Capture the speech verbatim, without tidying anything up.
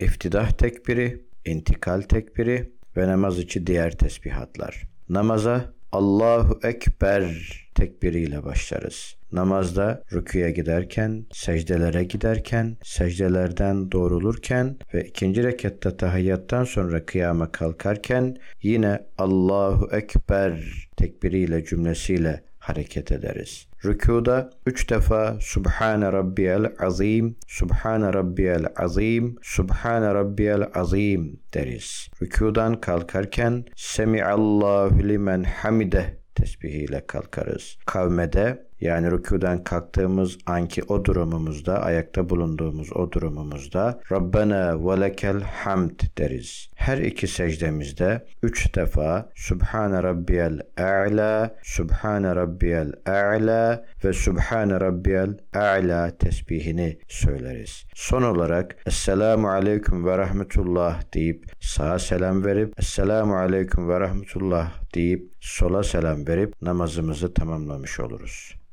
İftidah tekbiri, intikal tekbiri ve namaz içi diğer tesbihatlar. Namaza Allahu Ekber tekbiriyle başlarız. Namazda rüküye giderken, secdelere giderken, secdelerden doğrulurken ve ikinci rekatta tahiyyattan sonra kıyama kalkarken yine Allahu Ekber tekbiriyle cümlesiyle hareket ederiz. Rükuda üç defa Subhane Rabbiyel Azim, Subhane Rabbiyel Azim, Subhane Rabbiyel Azim deriz. Rükudan kalkarken Semiallahu limen hamideh tesbihiyle kalkarız. Kavmede yani rükudan kalktığımız anki o durumumuzda, ayakta bulunduğumuz o durumumuzda Rabbena ve lekel hamd deriz. Her iki secdemizde üç defa Subhane Rabbiyel A'la, Subhane Rabbiyel A'la ve Subhane Rabbiyel A'la tesbihini söyleriz. Son olarak Esselamu Aleyküm ve Rahmetullah deyip sağa selam verip Esselamu Aleyküm ve Rahmetullah deyip sola selam verip namazımızı tamamlamış oluruz.